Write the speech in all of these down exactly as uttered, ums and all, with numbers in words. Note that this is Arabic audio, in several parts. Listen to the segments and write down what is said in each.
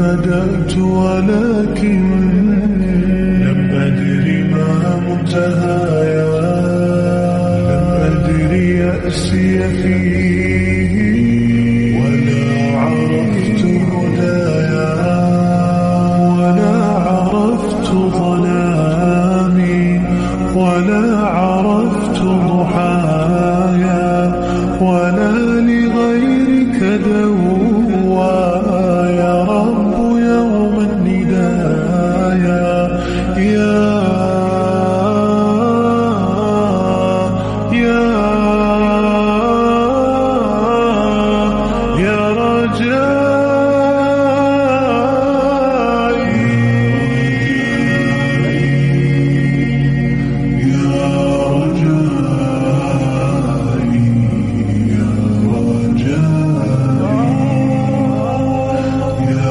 بدأت ولكن لم أدر ما منتهايا، لم أدر يأسي فيه ولا عرفت هدايا، ولا عرفت ظلامي، ولا عرفت ضحايا، ولا لغيرك دوا يا رب يوم الندايا. يا يا يا رجائي، يا رجائي، يا رجائي، يا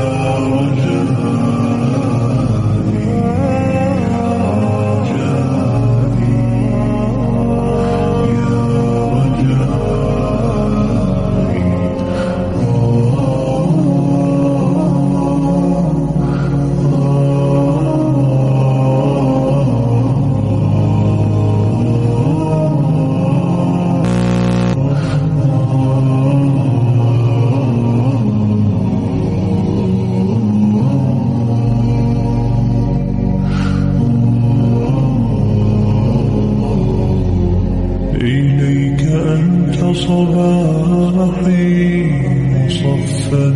إليك أنت صباحي مصفد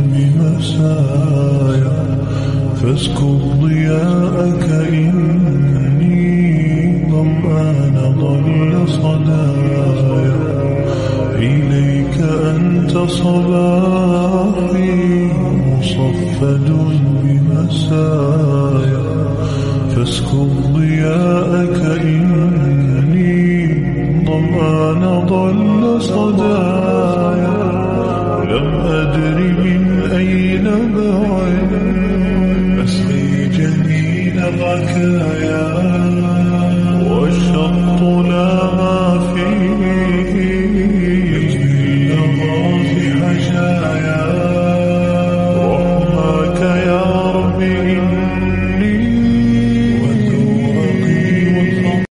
بمسايا، فاسكب ضياءك إني ظمآن ضل صدايا. إليك أنت صباحي مصفد بمسايا، فاسكب ضياءك إني ظمآن ضل صدايا. لم أدر من أين بعد أسقي جميل الركايا، والشط لا